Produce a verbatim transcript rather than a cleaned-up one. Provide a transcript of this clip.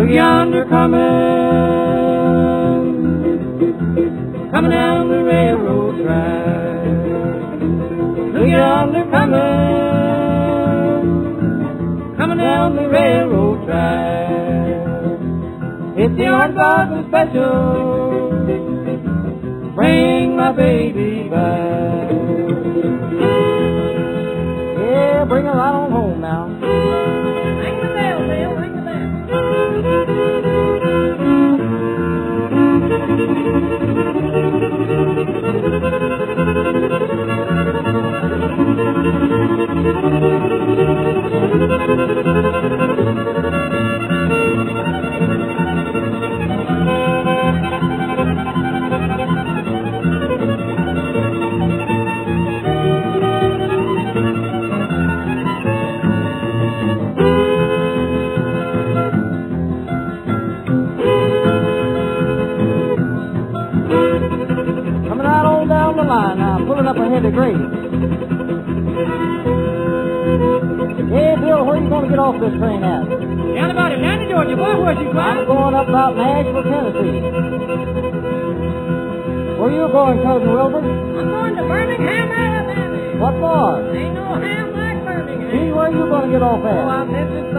Look yonder coming, coming down the railroad track. Look yonder coming, coming down the railroad track. It's the orange blossom special, bring my baby back. Yeah, bring her right on home now. Ring the bell, Bill, ring the bell. Coming right on down the line now, pulling up a heavy grade. Hey, Bill, where you going to get off this train at? Down about Atlanta, Georgia. Boy, where's you I'm going? going up about Nashville, Tennessee. Where you going, Cousin Wilbur? I'm going to Birmingham, Alabama. What for? Ain't no ham like Birmingham. Gee, where you going to get off Oh, at? I'm headed